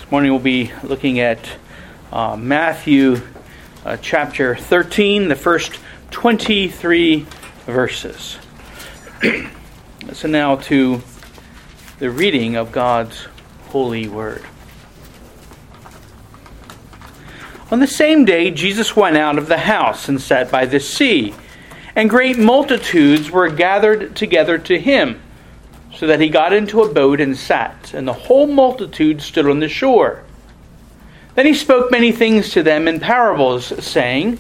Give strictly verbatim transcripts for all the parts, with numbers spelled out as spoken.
This morning we'll be looking at uh, Matthew uh, chapter thirteen, the first twenty-three verses. Listen now to the reading of God's holy word. On the same day, Jesus went out of the house and sat by the sea, and great multitudes were gathered together to him, so that he got into a boat and sat, and the whole multitude stood on the shore. Then he spoke many things to them in parables, saying,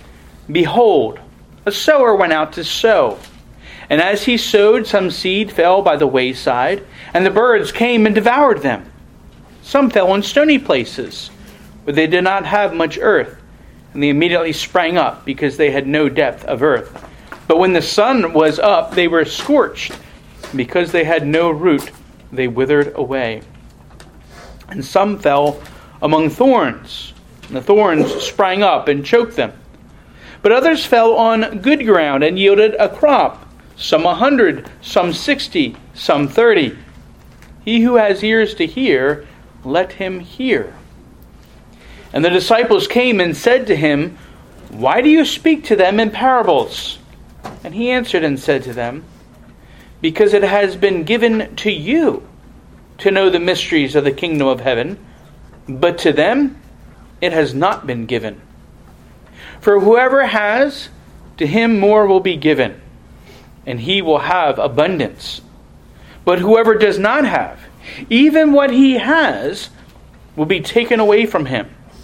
Behold, a sower went out to sow. And as he sowed, some seed fell by the wayside, and the birds came and devoured them. Some fell on stony places, where they did not have much earth, and they immediately sprang up, because they had no depth of earth. But when the sun was up, they were scorched, and because they had no root, they withered away. And some fell among thorns, and the thorns sprang up and choked them. But others fell on good ground and yielded a crop, some a hundred, some sixty, some thirty. He who has ears to hear, let him hear. And the disciples came and said to him, Why do you speak to them in parables? And he answered and said to them, Because it has been given to you to know the mysteries of the kingdom of heaven, but to them it has not been given. For whoever has, to him more will be given, and he will have abundance. But whoever does not have, even what he has, will be taken away from him.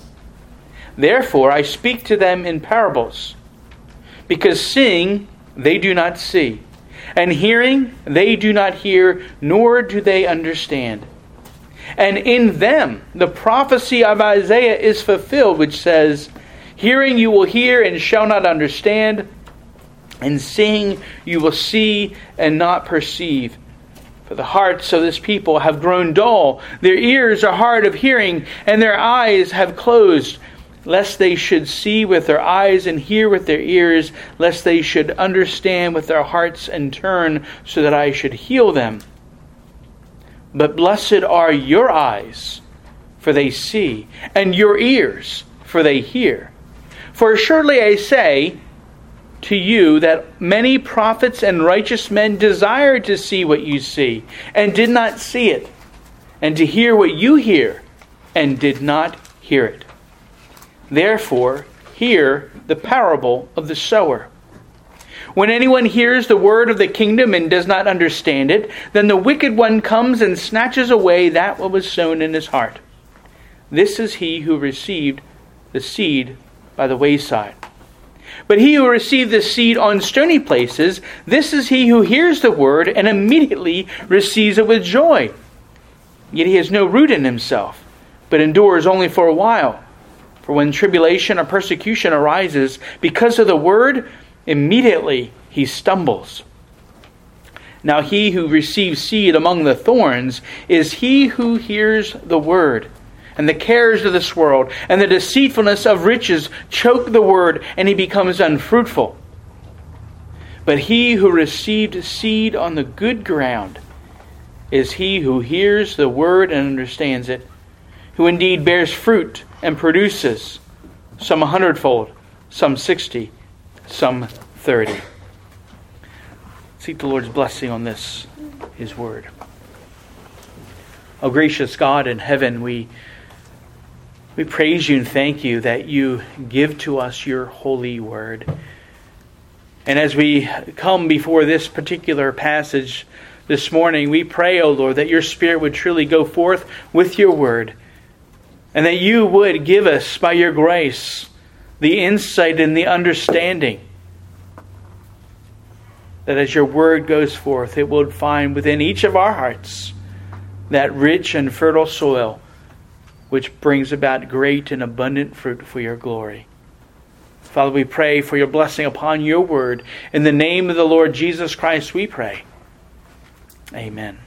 Therefore I speak to them in parables, because seeing they do not see, and hearing they do not hear, nor do they understand. And in them the prophecy of Isaiah is fulfilled, which says, Hearing you will hear and shall not understand, and seeing you will see and not perceive. For the hearts of this people have grown dull, their ears are hard of hearing, and their eyes have closed, lest they should see with their eyes and hear with their ears, lest they should understand with their hearts and turn, so that I should heal them. But blessed are your eyes, for they see, and your ears, for they hear. For surely I say to you that many prophets and righteous men desired to see what you see, and did not see it, and to hear what you hear, and did not hear it. Therefore, hear the parable of the sower. When anyone hears the word of the kingdom and does not understand it, then the wicked one comes and snatches away that what was sown in his heart. This is he who received the seed by the wayside. But he who received the seed on stony places, this is he who hears the word and immediately receives it with joy. Yet he has no root in himself, but endures only for a while. For when tribulation or persecution arises because of the word, immediately he stumbles. Now he who receives seed among the thorns is he who hears the word, and the cares of this world and the deceitfulness of riches choke the word, and he becomes unfruitful. But he who received seed on the good ground is he who hears the word and understands it, who indeed bears fruit and produces, some a hundredfold, some sixty, some thirty. Seek the Lord's blessing on this, his word. O gracious God in heaven, we we praise you and thank you that you give to us your holy word. And as we come before this particular passage this morning, we pray, O Lord, that your Spirit would truly go forth with your word, and that you would give us, by your grace, the insight and the understanding, that as your word goes forth, it will find within each of our hearts that rich and fertile soil which brings about great and abundant fruit for your glory. Father, we pray for your blessing upon your word. In the name of the Lord Jesus Christ we pray. Amen.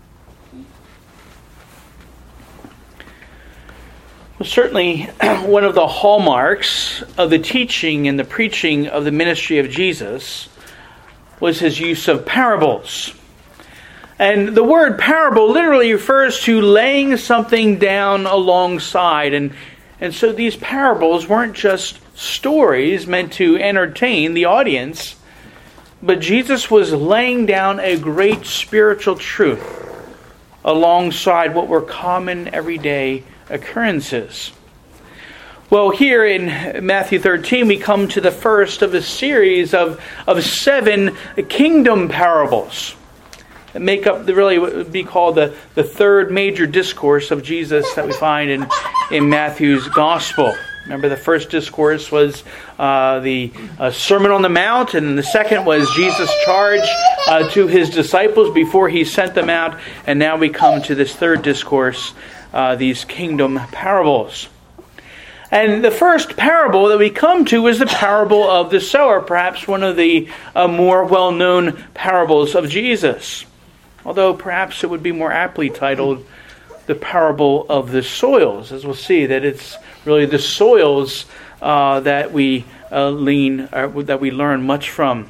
Well, certainly one of the hallmarks of the teaching and the preaching of the ministry of Jesus was his use of parables. And the word parable literally refers to laying something down alongside. And, and so these parables weren't just stories meant to entertain the audience, but Jesus was laying down a great spiritual truth alongside what were common everyday occurrences. Well, here in Matthew thirteen, we come to the first of a series of, of seven kingdom parables that make up the really what would be called the, the third major discourse of Jesus that we find in, in Matthew's Gospel. Remember, the first discourse was uh, the uh, Sermon on the Mount, and the second was Jesus' charge uh, to his disciples before he sent them out. And now we come to this third discourse, uh, these kingdom parables. And the first parable that we come to is the parable of the sower, perhaps one of the uh, more well-known parables of Jesus. Although perhaps it would be more aptly titled the parable of the soils, as we'll see that it's really the soils uh, that we uh, lean, uh, that we learn much from.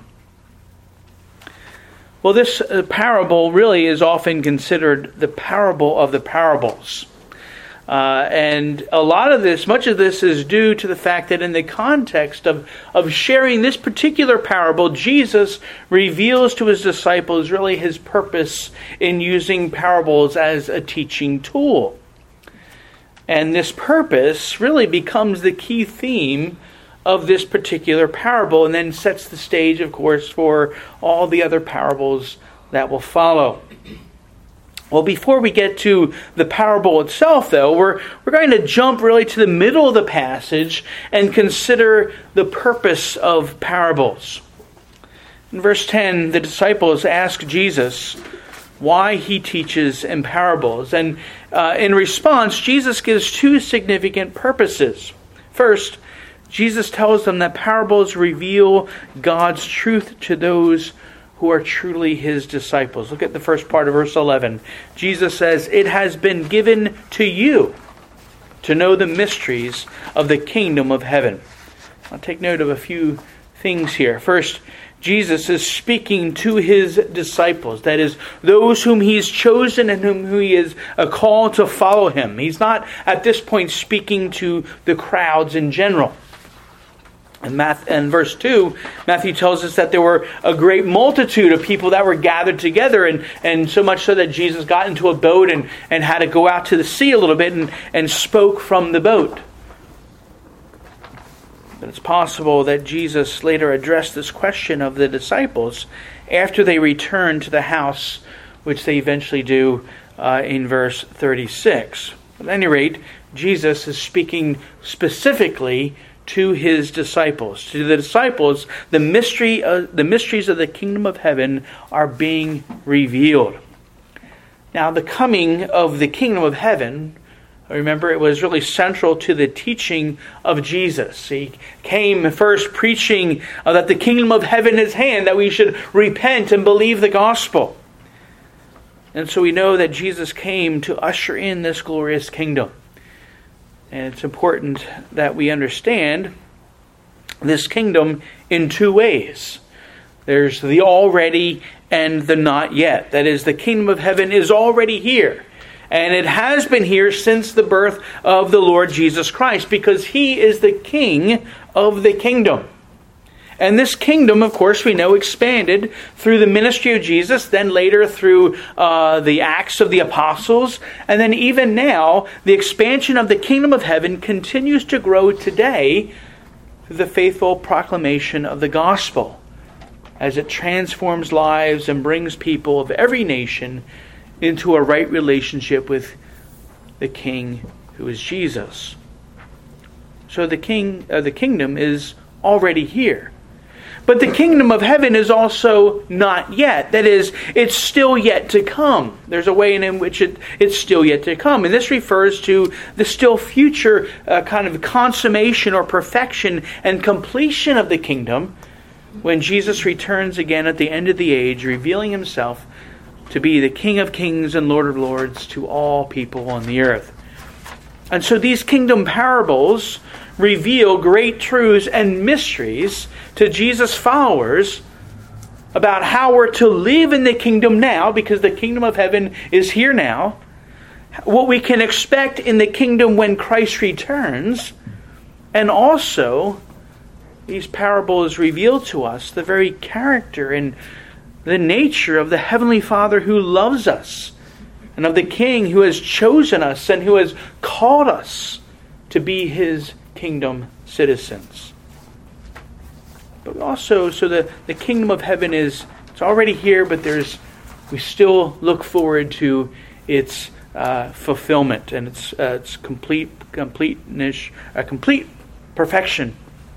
Well, this uh, parable really is often considered the parable of the parables. Uh, and a lot of this, much of this is due to the fact that in the context of, of sharing this particular parable, Jesus reveals to his disciples really his purpose in using parables as a teaching tool. And this purpose really becomes the key theme of this particular parable and then sets the stage, of course, for all the other parables that will follow. Well, before we get to the parable itself, though, we're, we're going to jump really to the middle of the passage and consider the purpose of parables. In verse ten, the disciples ask Jesus why he teaches in parables. And uh, in response, Jesus gives two significant purposes. First, Jesus tells them that parables reveal God's truth to those who are truly his disciples. Look at the first part of verse eleven. Jesus says, "It has been given to you to know the mysteries of the kingdom of heaven." I'll take note of a few things here. First, Jesus is speaking to his disciples, that is, those whom he's chosen and whom he is called to follow him. He's not at this point speaking to the crowds in general. In, Math, in verse two, Matthew tells us that there were a great multitude of people that were gathered together, and, and so much so that Jesus got into a boat and, and had to go out to the sea a little bit and, and spoke from the boat. But it's possible that Jesus later addressed this question of the disciples after they returned to the house, which they eventually do uh, in verse thirty-six. At any rate, Jesus is speaking specifically to his disciples. To the disciples, the mystery, uh, the mysteries of the kingdom of heaven are being revealed. Now, the coming of the kingdom of heaven, remember, it was really central to the teaching of Jesus. He came first preaching uh, that the kingdom of heaven is hand, that we should repent and believe the gospel. And so we know that Jesus came to usher in this glorious kingdom. And it's important that we understand this kingdom in two ways. There's the already and the not yet. That is, the kingdom of heaven is already here. And it has been here since the birth of the Lord Jesus Christ, because he is the king of the kingdom. And this kingdom, of course, we know expanded through the ministry of Jesus, then later through uh, the Acts of the Apostles, and then even now, the expansion of the kingdom of heaven continues to grow today through the faithful proclamation of the gospel, as it transforms lives and brings people of every nation into a right relationship with the King, who is Jesus. So the king, uh, the kingdom is already here. But the kingdom of heaven is also not yet. That is, it's still yet to come. There's a way in which it, it's still yet to come. And this refers to the still future uh, kind of consummation or perfection and completion of the kingdom when Jesus returns again at the end of the age, revealing himself to be the King of kings and Lord of lords to all people on the earth. And so these kingdom parables reveal great truths and mysteries to Jesus' followers about how we're to live in the kingdom now, because the kingdom of heaven is here now, what we can expect in the kingdom when Christ returns, and also these parables reveal to us the very character and the nature of the Heavenly Father who loves us, and of the King who has chosen us and who has called us to be His kingdom citizens. But also, so the, the kingdom of heaven is it's already here, but there's we still look forward to its uh, fulfillment and its uh, its complete completeness, uh, complete perfection.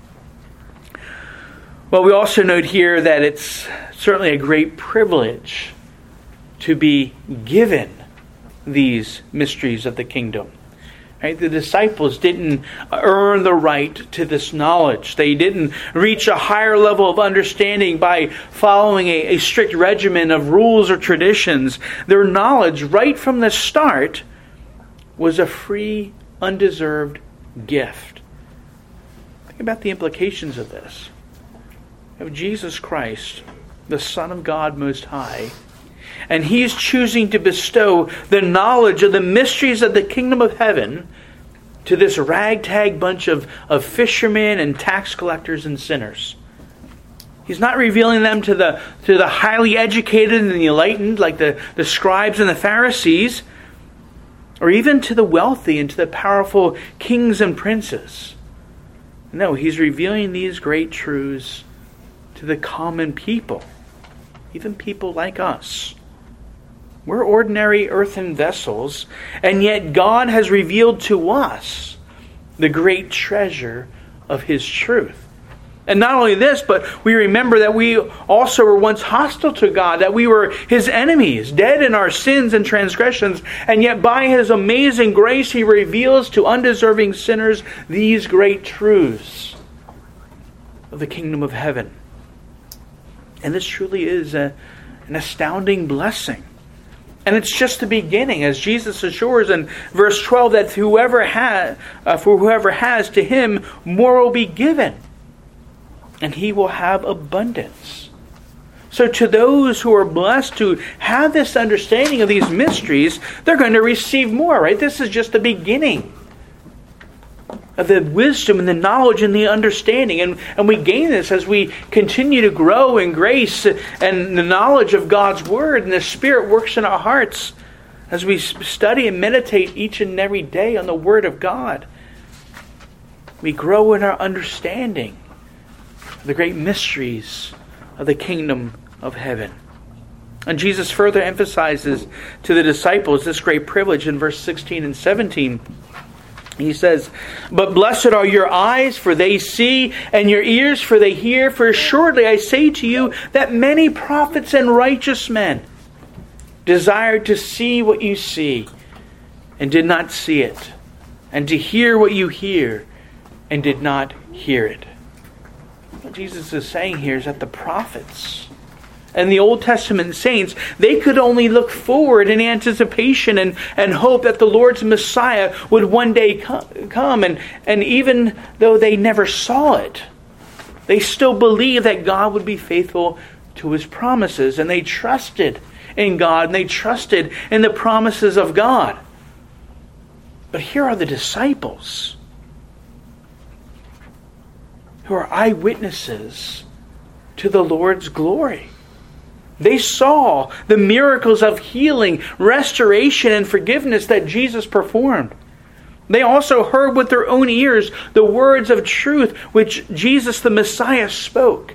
Well, we also note here that it's certainly a great privilege to be given these mysteries of the kingdom. Right? The disciples didn't earn the right to this knowledge. They didn't reach a higher level of understanding by following a, a strict regimen of rules or traditions. Their knowledge right from the start was a free, undeserved gift. Think about the implications of this. Of Jesus Christ, the Son of God Most High, and He's choosing to bestow the knowledge of the mysteries of the kingdom of heaven to this ragtag bunch of, of fishermen and tax collectors and sinners. He's not revealing them to the, to the highly educated and the enlightened, like the, the scribes and the Pharisees, or even to the wealthy and to the powerful kings and princes. No, He's revealing these great truths to the common people, even people like us. We're ordinary earthen vessels, and yet God has revealed to us the great treasure of His truth. And not only this, but we remember that we also were once hostile to God, that we were His enemies, dead in our sins and transgressions, and yet by His amazing grace He reveals to undeserving sinners these great truths of the kingdom of heaven. And this truly is a, an astounding blessing. And it's just the beginning, as Jesus assures in verse twelve that whoever has, uh, for whoever has, to him more will be given, and he will have abundance. So to those who are blessed to have this understanding of these mysteries, they're going to receive more, right? This is just the beginning of the wisdom and the knowledge and the understanding. And, and we gain this as we continue to grow in grace and the knowledge of God's Word, and the Spirit works in our hearts as we study and meditate each and every day on the Word of God. We grow in our understanding of the great mysteries of the kingdom of heaven. And Jesus further emphasizes to the disciples this great privilege in verse sixteen and seventeen. He says, "But blessed are your eyes, for they see, and your ears, for they hear. For assuredly I say to you that many prophets and righteous men desired to see what you see, and did not see it, and to hear what you hear, and did not hear it." What Jesus is saying here is that the prophets and the Old Testament saints, they could only look forward in anticipation and, and hope that the Lord's Messiah would one day come. And, and even though they never saw it, they still believed that God would be faithful to His promises. And they trusted in God, and they trusted in the promises of God. But here are the disciples who are eyewitnesses to the Lord's glory. They saw the miracles of healing, restoration, and forgiveness that Jesus performed. They also heard with their own ears the words of truth which Jesus the Messiah spoke.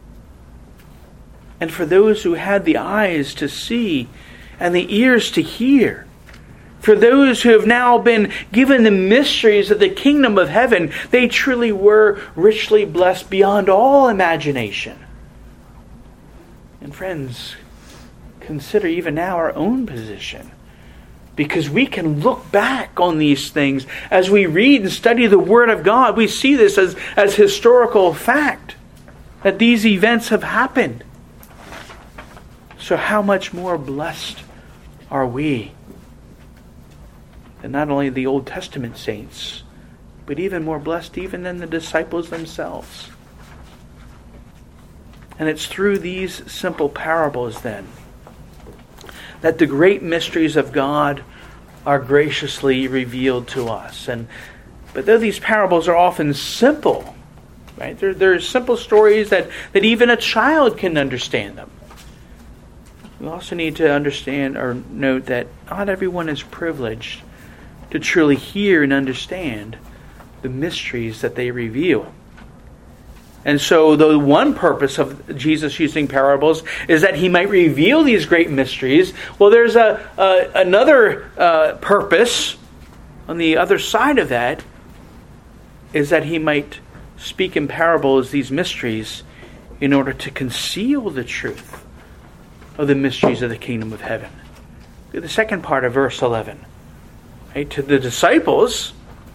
And for those who had the eyes to see and the ears to hear, for those who have now been given the mysteries of the kingdom of heaven, they truly were richly blessed beyond all imagination. And friends, consider even now our own position. Because we can look back on these things as we read and study the Word of God. We see this as, as historical fact, that these events have happened. So how much more blessed are we than not only the Old Testament saints, but even more blessed even than the disciples themselves. And it's through these simple parables then that the great mysteries of God are graciously revealed to us. And but though these parables are often simple, right? They're, they're simple stories that, that even a child can understand them. We also need to understand or note that not everyone is privileged to truly hear and understand the mysteries that they reveal. And so the one purpose of Jesus using parables is that he might reveal these great mysteries. Well, there's a, a another uh, purpose on the other side of that, is that he might speak in parables these mysteries in order to conceal the truth of the mysteries of the kingdom of heaven. The second part of verse eleven. Right? To the disciples,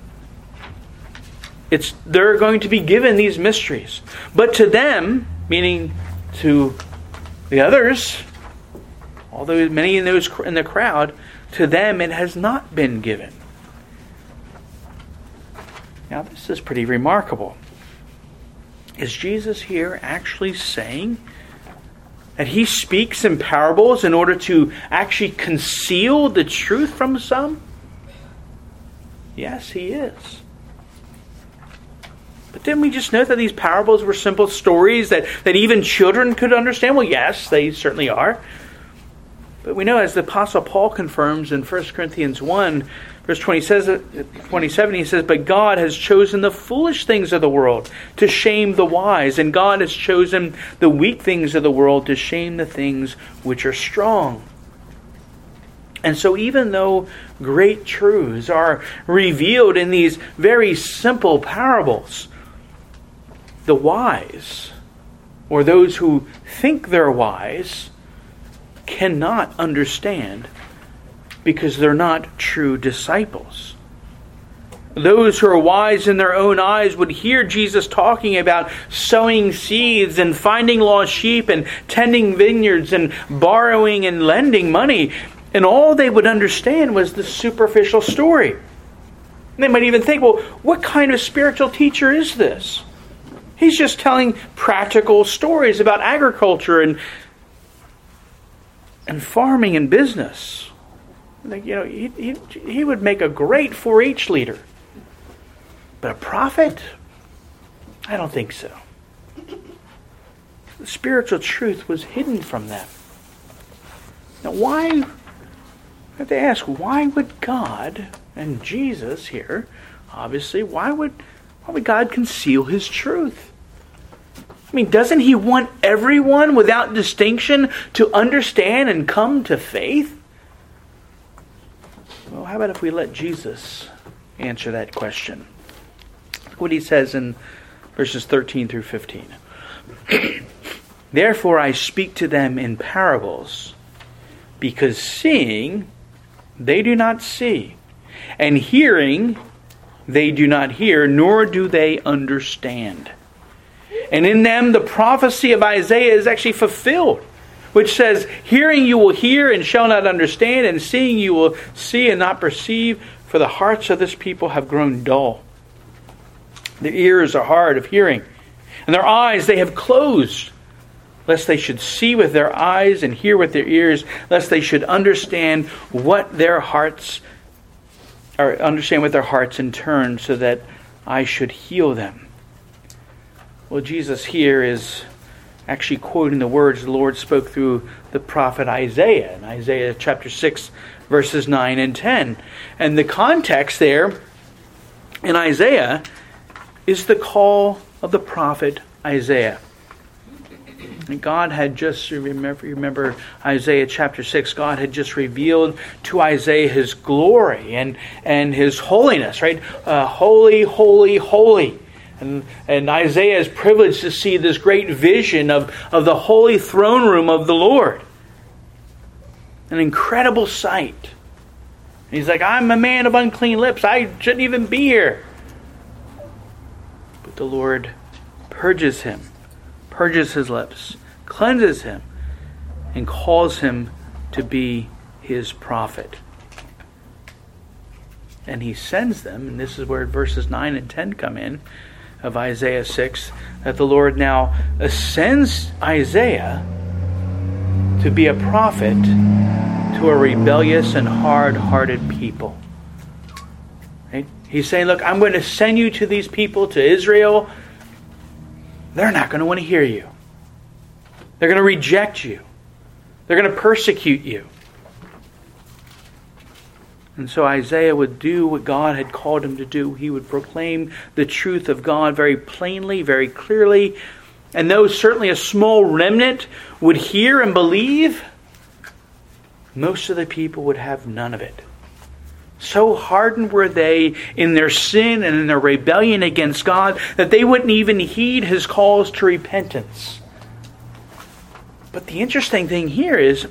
it's they're going to be given these mysteries. But to them, meaning to the others, although many in those in the crowd, to them it has not been given. Now this is pretty remarkable. Is Jesus here actually saying that he speaks in parables in order to actually conceal the truth from some? Yes, he is. But didn't we just note that these parables were simple stories that, that even children could understand? Well, yes, they certainly are. But we know, as the Apostle Paul confirms in First Corinthians one, verse twenty-seven, he says, "But God has chosen the foolish things of the world to shame the wise, and God has chosen the weak things of the world to shame the things which are strong." And so even though great truths are revealed in these very simple parables, the wise, or those who think they're wise, cannot understand because they're not true disciples. Those who are wise in their own eyes would hear Jesus talking about sowing seeds and finding lost sheep and tending vineyards and borrowing and lending money. And all they would understand was the superficial story. And they might even think, well, what kind of spiritual teacher is this? He's just telling practical stories about agriculture and and farming and business. You know, he, he, he would make a great four H leader. But a prophet? I don't think so. The spiritual truth was hidden from them. Now why, I have to ask, why would God, and Jesus here, obviously, why would, why would God conceal his truth? I mean, doesn't he want everyone without distinction to understand and come to faith? Well, how about if we let Jesus answer that question? Look what he says in verses thirteen through fifteen. "Therefore I speak to them in parables, because seeing they do not see, and hearing they do not hear, nor do they understand. And in them the prophecy of Isaiah is actually fulfilled, which says, hearing you will hear and shall not understand, and seeing you will see and not perceive, for the hearts of this people have grown dull. Their ears are hard of hearing, and their eyes they have closed, lest they should see with their eyes and hear with their ears, lest they should understand what their hearts, or understand with their hearts in turn, so that I should heal them." Well, Jesus here is actually quoting the words the Lord spoke through the prophet Isaiah in Isaiah chapter six, verses nine and ten. And the context there in Isaiah is the call of the prophet Isaiah. And God had just, remember, remember Isaiah chapter six, God had just revealed to Isaiah his glory and, and his holiness, right? Uh, holy, holy, holy. And, and Isaiah is privileged to see this great vision of, of the holy throne room of the Lord. An incredible sight. And he's like, I'm a man of unclean lips. I shouldn't even be here. But the Lord purges him, purges his lips, cleanses him, and calls him to be his prophet. And he sends them, and this is where verses nine and ten come in, of Isaiah six, that the Lord now ascends Isaiah to be a prophet to a rebellious and hard-hearted people. Right? He's saying, look, I'm going to send you to these people, to Israel. They're not going to want to hear you. They're going to reject you. They're going to persecute you. And so Isaiah would do what God had called him to do. He would proclaim the truth of God very plainly, very clearly. And though certainly a small remnant would hear and believe, most of the people would have none of it. So hardened were they in their sin and in their rebellion against God that they wouldn't even heed His calls to repentance. But the interesting thing here is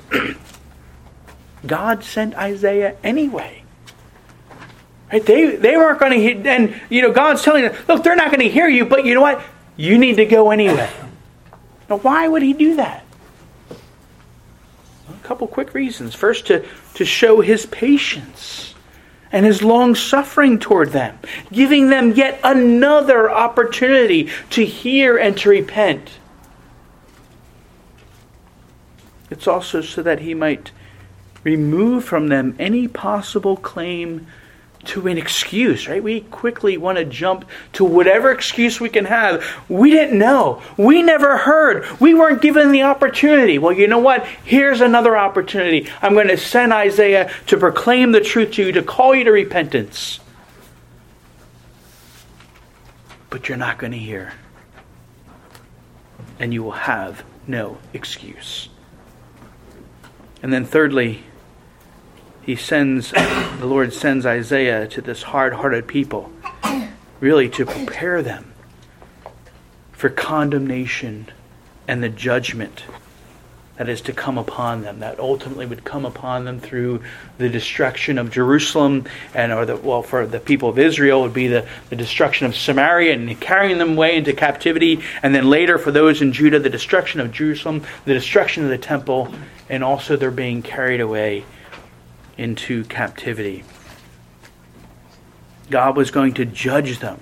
God sent Isaiah anyway. Right? They they weren't going to hear, and you know God's telling them, look, they're not going to hear you, but you know what? You need to go anyway. Now, why would He do that? Well, a couple quick reasons. First, to, to show His patience and His long suffering toward them, giving them yet another opportunity to hear and to repent. It's also so that He might remove from them any possible claim to an excuse, right? We quickly want to jump to whatever excuse we can have. We didn't know. We never heard. We weren't given the opportunity. Well, you know what? Here's another opportunity. I'm going to send Isaiah to proclaim the truth to you, to call you to repentance. But you're not going to hear. And you will have no excuse. And then thirdly, He sends, the Lord sends Isaiah to this hard-hearted people, really to prepare them for condemnation and the judgment that is to come upon them, that ultimately would come upon them through the destruction of Jerusalem, and or the well for the people of Israel would be the, the destruction of Samaria and carrying them away into captivity, and then later for those in Judah, the destruction of Jerusalem, the destruction of the temple, and also they're being carried away into captivity. God was going to judge them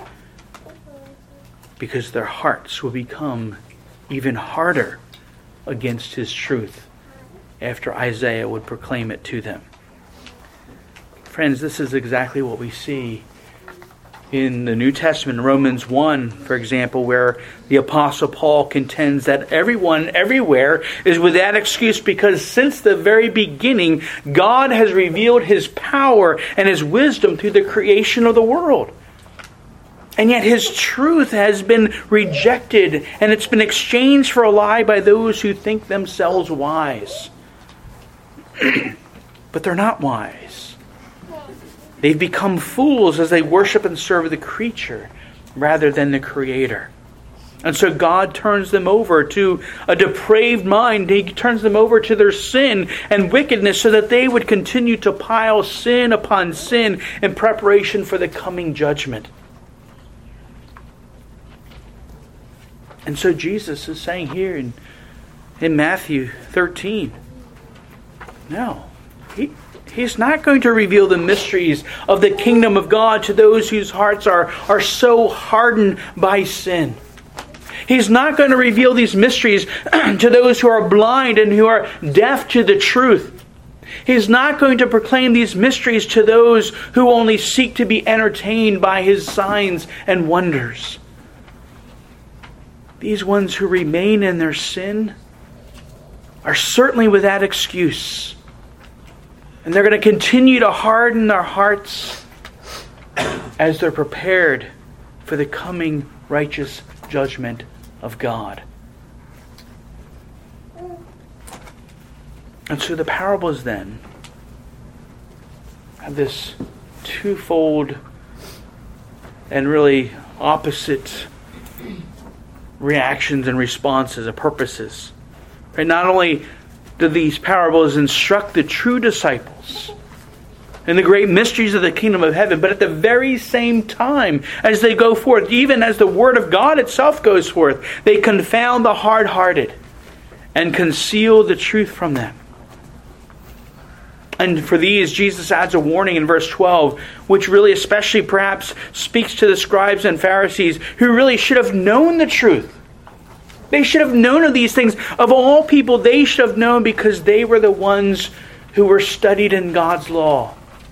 because their hearts will become even harder against His truth after Isaiah would proclaim it to them. Friends, this is exactly what we see in the New Testament, Romans one, for example, where the Apostle Paul contends that everyone, everywhere, is without excuse because since the very beginning, God has revealed His power and His wisdom through the creation of the world. And yet His truth has been rejected and it's been exchanged for a lie by those who think themselves wise. But they're not wise. They've become fools as they worship and serve the creature rather than the Creator. And so God turns them over to a depraved mind. He turns them over to their sin and wickedness so that they would continue to pile sin upon sin in preparation for the coming judgment. And so Jesus is saying here in, in Matthew thirteen, no, he... He's not going to reveal the mysteries of the kingdom of God to those whose hearts are, are so hardened by sin. He's not going to reveal these mysteries to those who are blind and who are deaf to the truth. He's not going to proclaim these mysteries to those who only seek to be entertained by His signs and wonders. These ones who remain in their sin are certainly without excuse. And they're going to continue to harden their hearts as they're prepared for the coming righteous judgment of God. And so the parables then have this twofold and really opposite reactions and responses and purposes. Right? Not only do these parables instruct the true disciples in the great mysteries of the kingdom of heaven, but at the very same time as they go forth, even as the word of God itself goes forth, they confound the hard-hearted and conceal the truth from them. And for these, Jesus adds a warning in verse twelve, which really especially perhaps speaks to the scribes and Pharisees who really should have known the truth. They should have known of these things. Of all people, they should have known because they were the ones who were studied in God's law.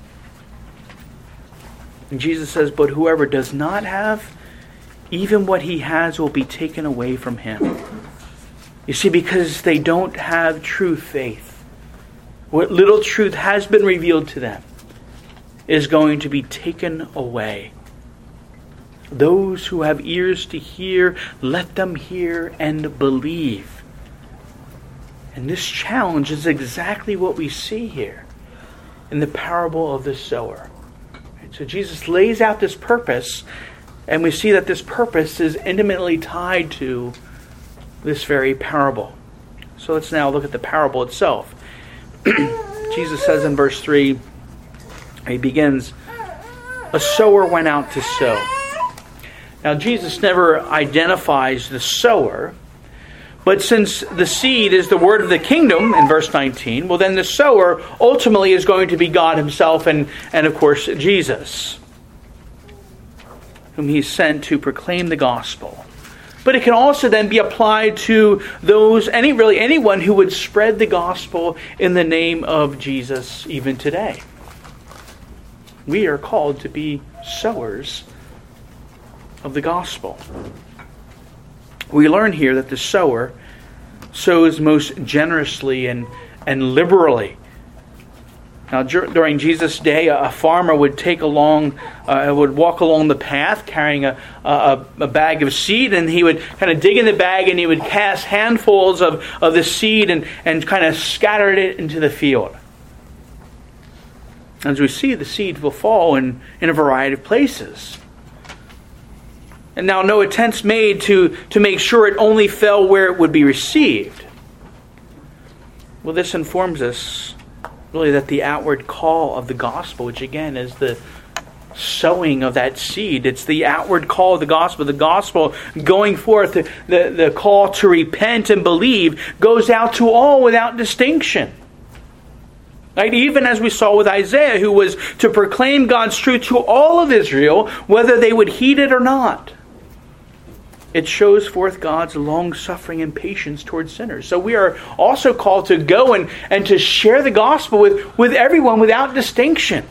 And Jesus says, but whoever does not have, even what he has will be taken away from him. You see, because they don't have true faith. What little truth has been revealed to them is going to be taken away. Those who have ears to hear, let them hear and believe. And this challenge is exactly what we see here in the parable of the sower. So Jesus lays out this purpose, and we see that this purpose is intimately tied to this very parable. So let's now look at the parable itself. Jesus says in verse three, he begins, a sower went out to sow. Now Jesus never identifies the sower, but since the seed is the word of the kingdom in verse nineteen, well then the sower ultimately is going to be God himself and, and of course Jesus, whom he sent to proclaim the gospel. But it can also then be applied to those, any really anyone who would spread the gospel in the name of Jesus even today. We are called to be sowers of the gospel. We learn here that the sower sows most generously and, and liberally. Now, during Jesus' day, a farmer would take along, uh, would walk along the path carrying a, a, a bag of seed, and he would kind of dig in the bag and he would cast handfuls of, of the seed and, and kind of scatter it into the field. As we see, the seed will fall in, in a variety of places. And now no attempts made to, to make sure it only fell where it would be received. Well, this informs us really that the outward call of the gospel, which again is the sowing of that seed, it's the outward call of the gospel. The gospel going forth, the, the, the call to repent and believe goes out to all without distinction. Right? Even as we saw with Isaiah, who was to proclaim God's truth to all of Israel, whether they would heed it or not. It shows forth God's long-suffering and patience towards sinners. So we are also called to go and, and to share the gospel with, with everyone without distinction.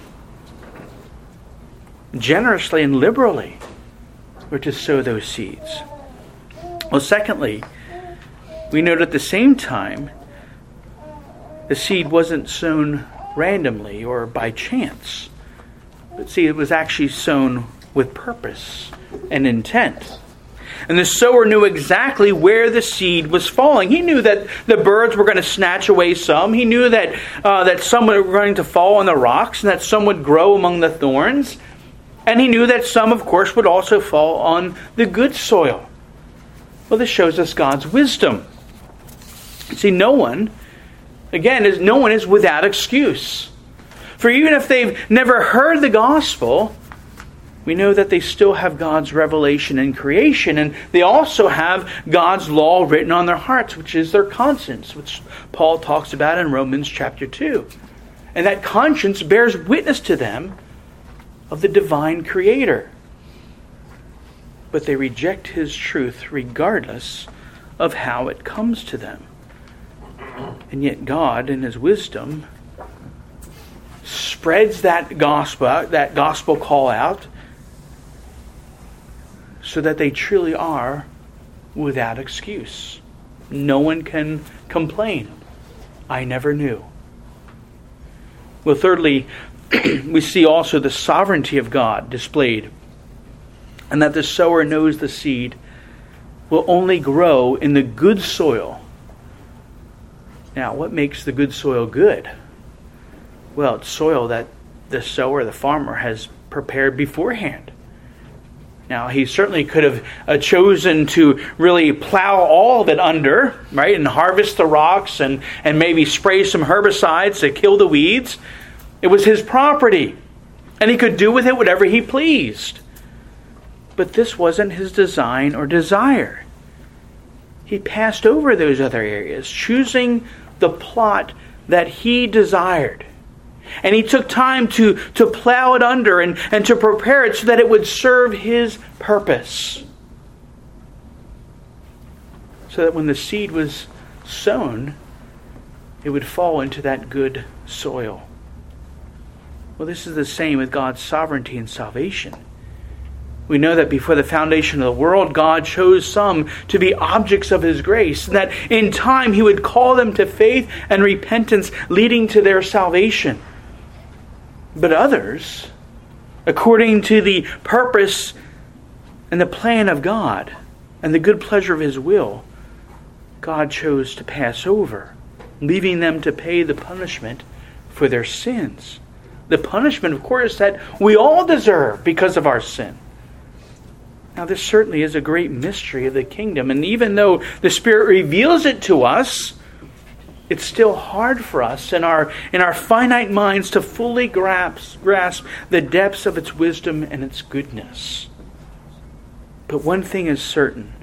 Generously and liberally, we're to sow those seeds. Well, secondly, we note at the same time, the seed wasn't sown randomly or by chance. But see, it was actually sown with purpose and intent. And the sower knew exactly where the seed was falling. He knew that the birds were going to snatch away some. He knew that uh, that some were going to fall on the rocks and that some would grow among the thorns. And he knew that some, of course, would also fall on the good soil. Well, this shows us God's wisdom. See, no one, again, is no one is without excuse. For even if they've never heard the gospel, we know that they still have God's revelation in creation, and they also have God's law written on their hearts, which is their conscience, which Paul talks about in Romans chapter two. And that conscience bears witness to them of the divine Creator. But they reject His truth regardless of how it comes to them. And yet God, in His wisdom, spreads that gospel, that gospel call out, so that they truly are without excuse. No one can complain. I never knew. Well, thirdly, we see also the sovereignty of God displayed, and that the sower knows the seed will only grow in the good soil. Now, what makes the good soil good? Well, it's soil that the sower, the farmer, has prepared beforehand. Now, he certainly could have uh, chosen to really plow all of it under, right, and harvest the rocks and, and maybe spray some herbicides to kill the weeds. It was his property, and he could do with it whatever he pleased. But this wasn't his design or desire. He passed over those other areas, choosing the plot that he desired. And he took time to, to plow it under and, and to prepare it so that it would serve his purpose. So that when the seed was sown, it would fall into that good soil. Well, this is the same with God's sovereignty and salvation. We know that before the foundation of the world, God chose some to be objects of his grace, and that in time he would call them to faith and repentance, leading to their salvation. But others, according to the purpose and the plan of God and the good pleasure of his will, God chose to pass over, leaving them to pay the punishment for their sins. The punishment, of course, that we all deserve because of our sin. Now, this certainly is a great mystery of the kingdom. And even though the Spirit reveals it to us, it's still hard for us in our, in our finite minds to fully grasp, grasp the depths of its wisdom and its goodness. But one thing is certain,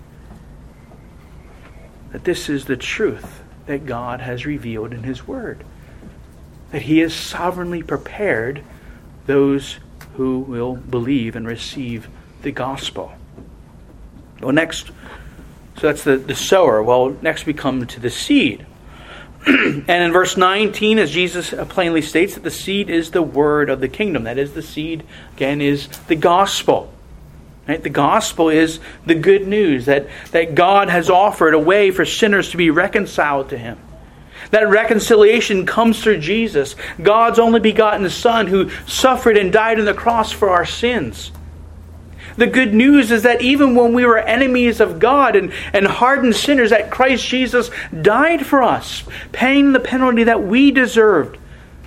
that this is the truth that God has revealed in his word. That he has sovereignly prepared those who will believe and receive the gospel. Well, next, so that's the, the sower. Well, next we come to the seed. And in verse nineteen, as Jesus plainly states, that the seed is the word of the kingdom. That is, the seed, again, is the gospel. Right? The gospel is the good news that, that God has offered a way for sinners to be reconciled to him. That reconciliation comes through Jesus, God's only begotten Son, who suffered and died on the cross for our sins. The good news is that even when we were enemies of God and, and hardened sinners, that Christ Jesus died for us, paying the penalty that we deserved,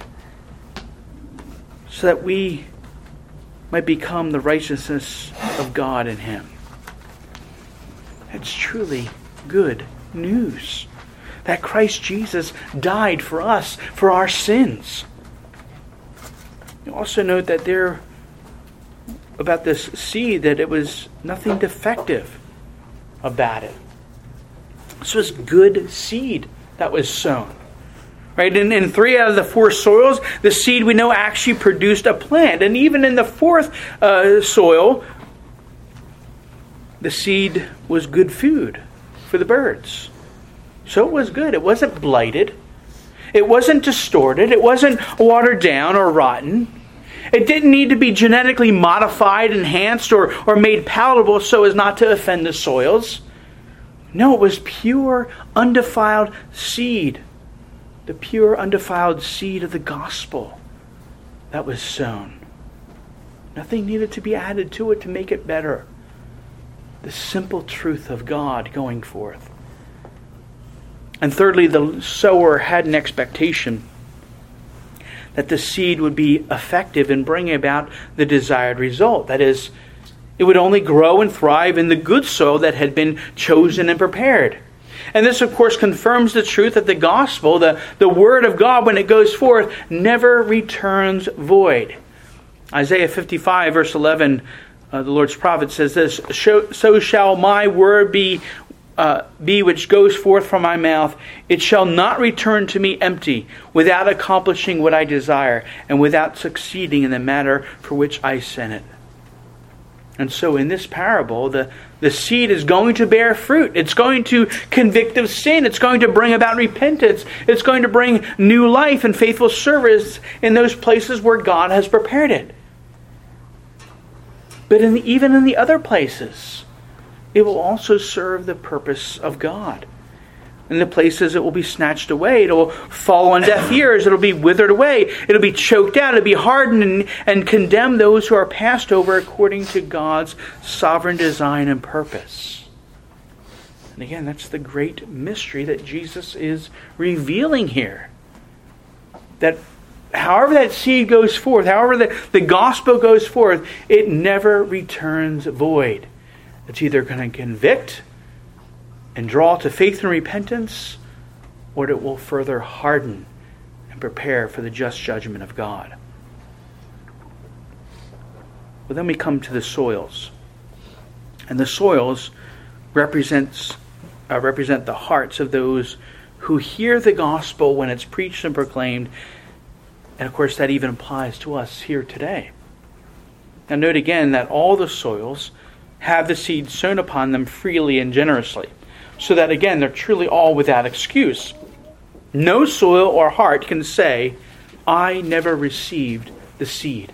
so that we might become the righteousness of God in him. It's truly good news that Christ Jesus died for us, for our sins. You also note that there, about this seed, that it was nothing defective about it. This was good seed that was sown. Right? In, in three out of the four soils, the seed we know actually produced a plant. And even in the fourth uh, soil, the seed was good food for the birds. So it was good. It wasn't blighted. It wasn't distorted. It wasn't watered down or rotten. It didn't need to be genetically modified, enhanced, or, or made palatable so as not to offend the soils. No, it was pure, undefiled seed. The pure, undefiled seed of the gospel that was sown. Nothing needed to be added to it to make it better. The simple truth of God going forth. And thirdly, the sower had an expectation that the seed would be effective in bringing about the desired result. That is, it would only grow and thrive in the good soil that had been chosen and prepared. And this, of course, confirms the truth that the gospel, the, the word of God, when it goes forth, never returns void. Isaiah fifty-five, verse eleven, uh, the Lord's prophet says this, "So shall my word be Uh, be which goes forth from my mouth. It shall not return to me empty, without accomplishing what I desire, and without succeeding in the matter for which I sent it." And so in this parable, the, the seed is going to bear fruit. It's going to convict of sin. It's going to bring about repentance. It's going to bring new life and faithful service in those places where God has prepared it. But in the, even in the other places, it will also serve the purpose of God. In the places it will be snatched away, it will fall on deaf ears, it will be withered away, it will be choked out, it will be hardened and, and condemn those who are passed over according to God's sovereign design and purpose. And again, that's the great mystery that Jesus is revealing here. That however that seed goes forth, however the, the gospel goes forth, it never returns void. It's either going to convict and draw to faith and repentance, or it will further harden and prepare for the just judgment of God. Well, then we come to the soils. And the soils represents, uh, represent the hearts of those who hear the gospel when it's preached and proclaimed, And of course, that even applies to us here today. Now note again that all the soils have the seed sown upon them freely and generously. So that again, they're truly all without excuse. No soil or heart can say, I never received the seed.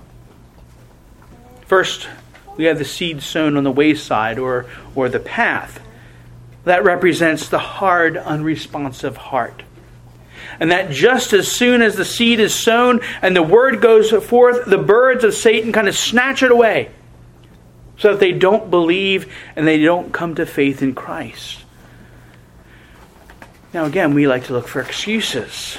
First, we have the seed sown on the wayside or, or the path. That represents the hard, unresponsive heart. And that just as soon as the seed is sown and the word goes forth, the birds of Satan kind of snatch it away so that they don't believe and they don't come to faith in Christ. Now again, we like to look for excuses.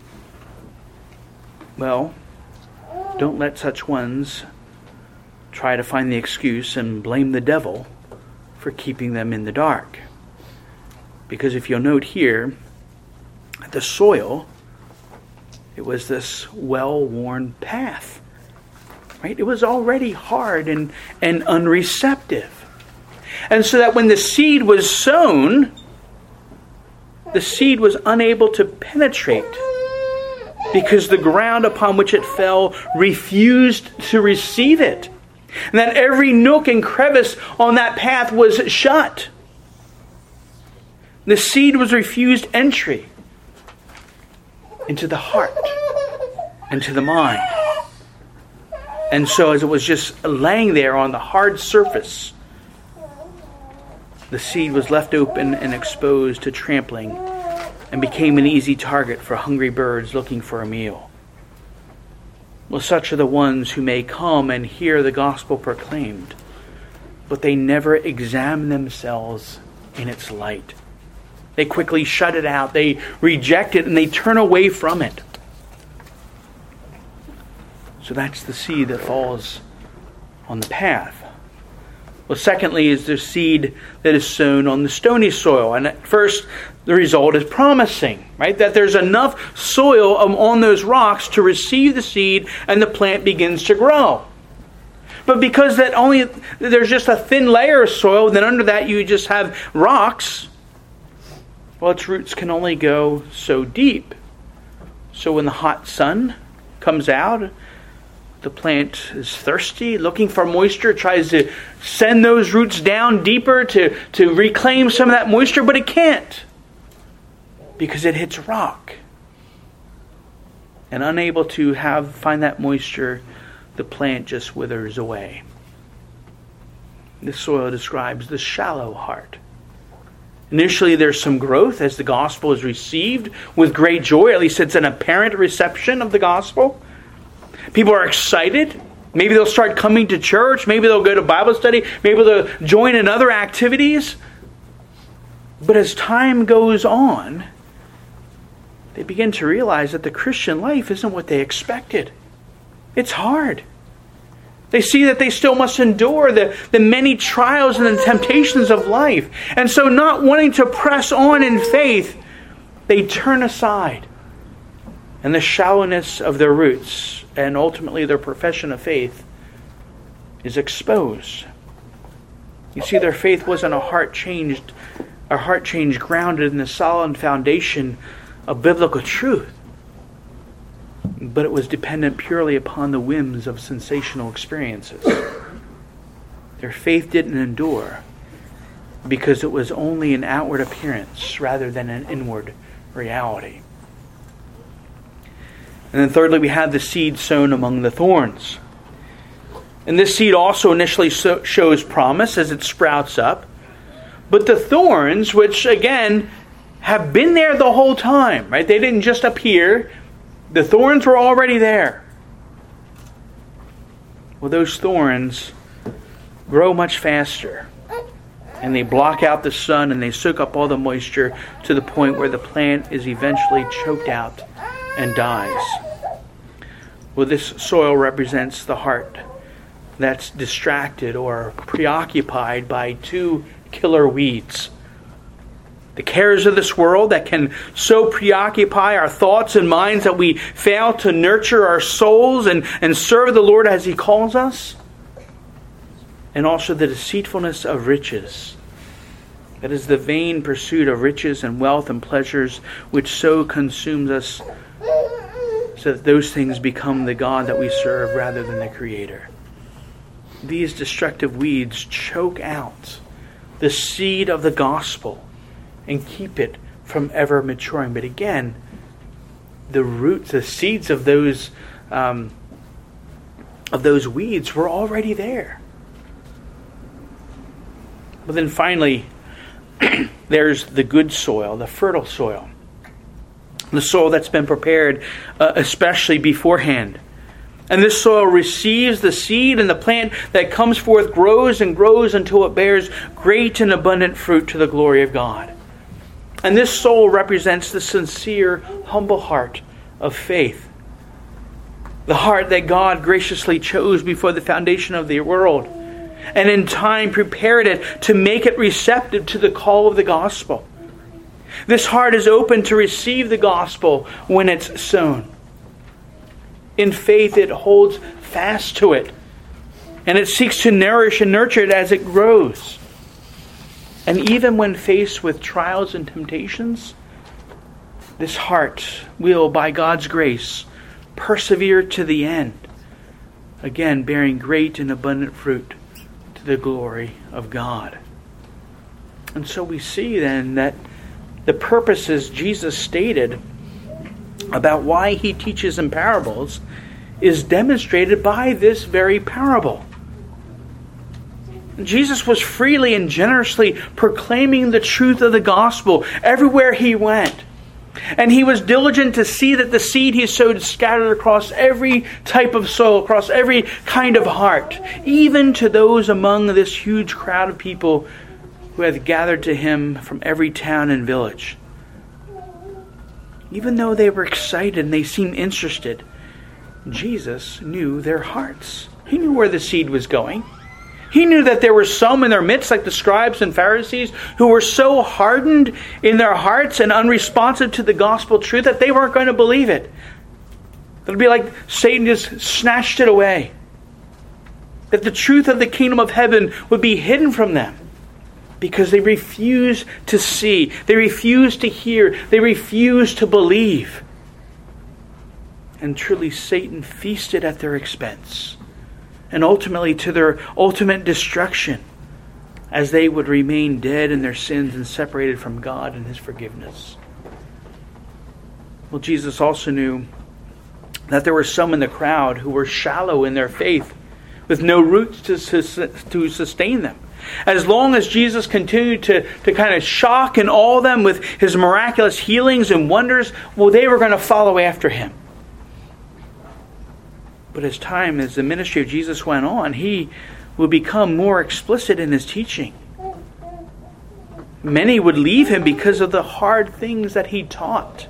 Well, don't let such ones try to find the excuse and blame the devil for keeping them in the dark. Because if you'll note here, the soil, it was this well-worn path. Right? It was already hard and, and unreceptive. And so that when the seed was sown, the seed was unable to penetrate because the ground upon which it fell refused to receive it. And that every nook and crevice on that path was shut. The seed was refused entry into the heart, into the mind. And so as it was just laying there on the hard surface, the seed was left open and exposed to trampling and became an easy target for hungry birds looking for a meal. Well, such are the ones who may come and hear the gospel proclaimed, but they never examine themselves in its light. They quickly shut it out, they reject it, and they turn away from it. So that's the seed that falls on the path. Well, secondly is the seed that is sown on the stony soil. And at first, the result is promising, right? That there's enough soil on those rocks to receive the seed and the plant begins to grow. But because that only there's just a thin layer of soil, then under that you just have rocks, well, its roots can only go so deep. So when the hot sun comes out, the plant is thirsty, looking for moisture, tries to send those roots down deeper to, to reclaim some of that moisture, but it can't because it hits rock. And unable to have find that moisture, the plant just withers away. This soil describes the shallow heart. Initially, there's some growth as the gospel is received with great joy. At least it's an apparent reception of the gospel. People are excited. Maybe they'll start coming to church. Maybe they'll go to Bible study. Maybe they'll join in other activities. But as time goes on, they begin to realize that the Christian life isn't what they expected. It's hard. They see that they still must endure the, the many trials and the temptations of life. And so not wanting to press on in faith, they turn aside. And the shallowness of their roots and ultimately their profession of faith is exposed. You see, their faith wasn't a heart changed, a heart change grounded in the solid foundation of biblical truth, but it was dependent purely upon the whims of sensational experiences. Their faith didn't endure because it was only an outward appearance rather than an inward reality. And then thirdly, we have the seed sown among the thorns. And this seed also initially so shows promise as it sprouts up. But the thorns, which again have been there the whole time, right? They didn't just appear. The thorns were already there. Well, those thorns grow much faster. And they block out the sun and they soak up all the moisture to the point where the plant is eventually choked out and dies. Well, this soil represents the heart that's distracted or preoccupied by two killer weeds. The cares of this world that can so preoccupy our thoughts and minds that we fail to nurture our souls and, and serve the Lord as He calls us. And also the deceitfulness of riches. That is the vain pursuit of riches and wealth and pleasures which so consumes us so that those things become the God that we serve rather than the Creator. These destructive weeds choke out the seed of the gospel and keep it from ever maturing. But again, the roots, the seeds of those um, of those weeds were already there. But then finally, there's the good soil, the fertile soil. The soil that's been prepared uh, especially beforehand. And this soil receives the seed, and the plant that comes forth grows and grows until it bears great and abundant fruit to the glory of God. And this soul represents the sincere, humble heart of faith. The heart that God graciously chose before the foundation of the world, and in time prepared it to make it receptive to the call of the gospel. This heart is open to receive the gospel when it's sown. In faith, it holds fast to it, and it seeks to nourish and nurture it as it grows. And even when faced with trials and temptations, this heart will, by God's grace, persevere to the end, again bearing great and abundant fruit to the glory of God. And so we see then that the purposes Jesus stated about why he teaches in parables is demonstrated by this very parable. Jesus was freely and generously proclaiming the truth of the gospel everywhere he went. And he was diligent to see that the seed he sowed is scattered across every type of soil, across every kind of heart, even to those among this huge crowd of people who had gathered to him from every town and village. Even though they were excited and they seemed interested, Jesus knew their hearts. He knew where the seed was going. He knew that there were some in their midst, like the scribes and Pharisees, who were so hardened in their hearts and unresponsive to the gospel truth that they weren't going to believe it. It would be like Satan just snatched it away. That the truth of the kingdom of heaven would be hidden from them because they refused to see, they refused to hear, they refused to believe. And truly Satan feasted at their expense, and ultimately to their ultimate destruction, as they would remain dead in their sins and separated from God and his forgiveness. Well, Jesus also knew that there were some in the crowd who were shallow in their faith, with no roots to, to sustain them. As long as Jesus continued to, to kind of shock and awe them with his miraculous healings and wonders, well, they were going to follow after him. But as time, as the ministry of Jesus went on, he would become more explicit in his teaching. Many would leave him because of the hard things that he taught.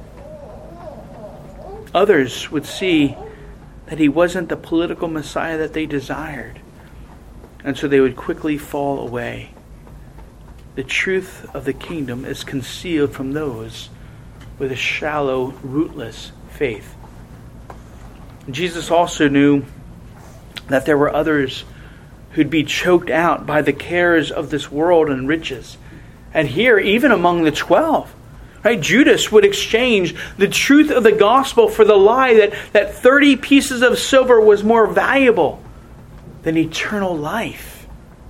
Others would see that he wasn't the political Messiah that they desired, and so they would quickly fall away. The truth of the kingdom is concealed from those with a shallow, rootless faith. Jesus also knew that there were others who'd be choked out by the cares of this world and riches. And here, even among the twelve, right, Judas would exchange the truth of the gospel for the lie that, that thirty pieces of silver was more valuable than eternal life.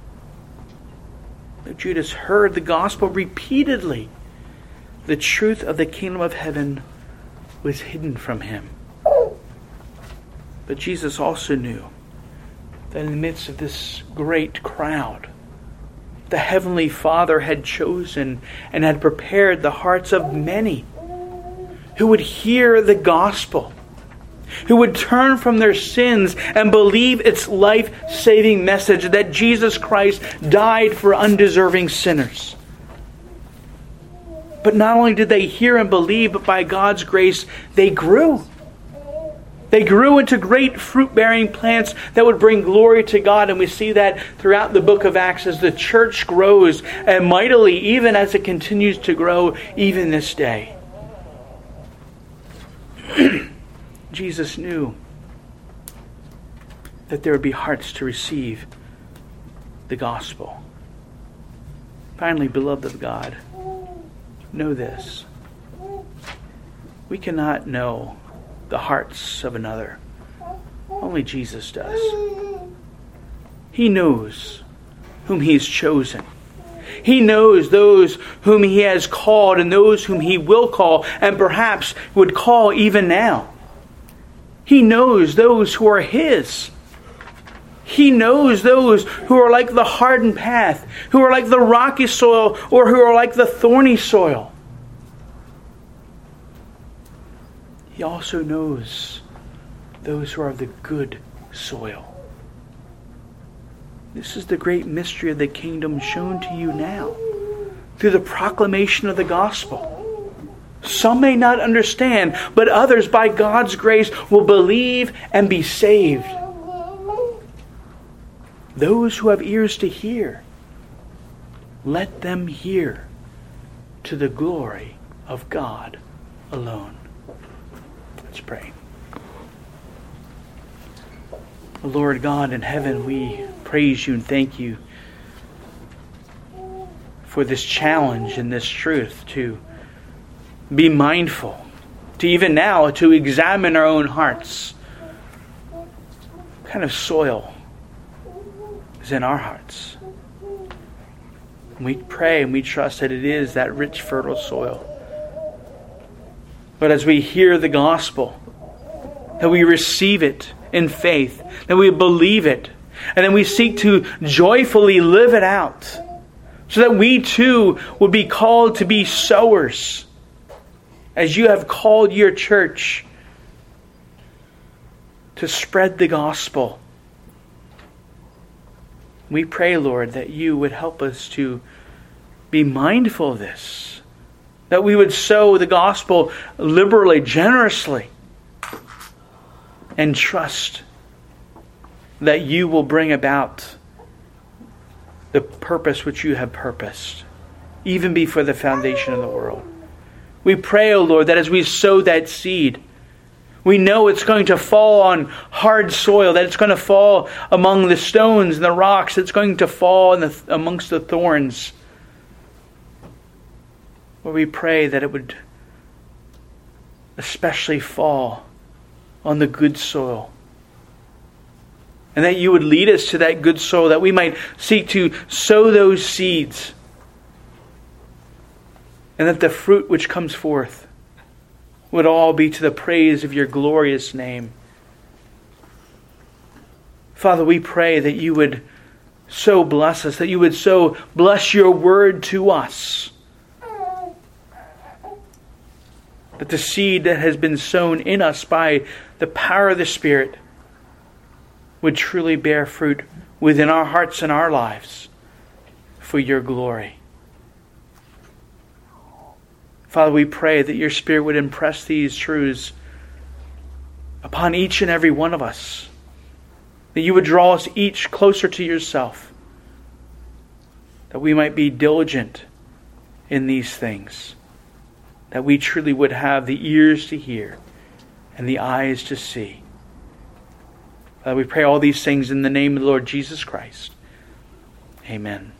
But Judas heard the gospel repeatedly. The truth of the kingdom of heaven was hidden from him. But Jesus also knew that in the midst of this great crowd, the Heavenly Father had chosen and had prepared the hearts of many who would hear the gospel, who would turn from their sins and believe its life-saving message that Jesus Christ died for undeserving sinners. But not only did they hear and believe, but by God's grace, they grew. They grew into great fruit-bearing plants that would bring glory to God. And we see that throughout the book of Acts as the church grows and mightily, even as it continues to grow even this day. Jesus knew that there would be hearts to receive the gospel. Finally, beloved of God, know this. We cannot know the hearts of another. Only Jesus does. He knows whom He's chosen. He knows those whom He has called and those whom He will call and perhaps would call even now. He knows those who are His. He knows those who are like the hardened path, who are like the rocky soil, or who are like the thorny soil. He also knows those who are of the good soil. This is the great mystery of the kingdom shown to you now through the proclamation of the gospel. Some may not understand, but others by God's grace will believe and be saved. Those who have ears to hear, let them hear to the glory of God alone. Let's pray. Lord God in heaven, we praise You and thank You for this challenge and this truth to be mindful, to even now to examine our own hearts. What kind of soil is in our hearts? And we pray and we trust that it is that rich, fertile soil. But as we hear the gospel, that we receive it in faith, that we believe it, and then we seek to joyfully live it out, so that we too would be called to be sowers, as You have called Your church to spread the gospel. We pray, Lord, that You would help us to be mindful of this, that we would sow the gospel liberally, generously, and trust that You will bring about the purpose which You have purposed, even before the foundation of the world. We pray, O Lord, that as we sow that seed, we know it's going to fall on hard soil, that it's going to fall among the stones and the rocks, it's going to fall in the, amongst the thorns. Lord, we pray that it would especially fall on the good soil. And that You would lead us to that good soil, that we might seek to sow those seeds. And that the fruit which comes forth would all be to the praise of Your glorious name. Father, we pray that You would so bless us, that You would so bless Your word to us. That the seed that has been sown in us by the power of the Spirit would truly bear fruit within our hearts and our lives for Your glory. Father, we pray that Your Spirit would impress these truths upon each and every one of us. That You would draw us each closer to Yourself. That we might be diligent in these things. That we truly would have the ears to hear and the eyes to see. Father, we pray all these things in the name of the Lord Jesus Christ. Amen.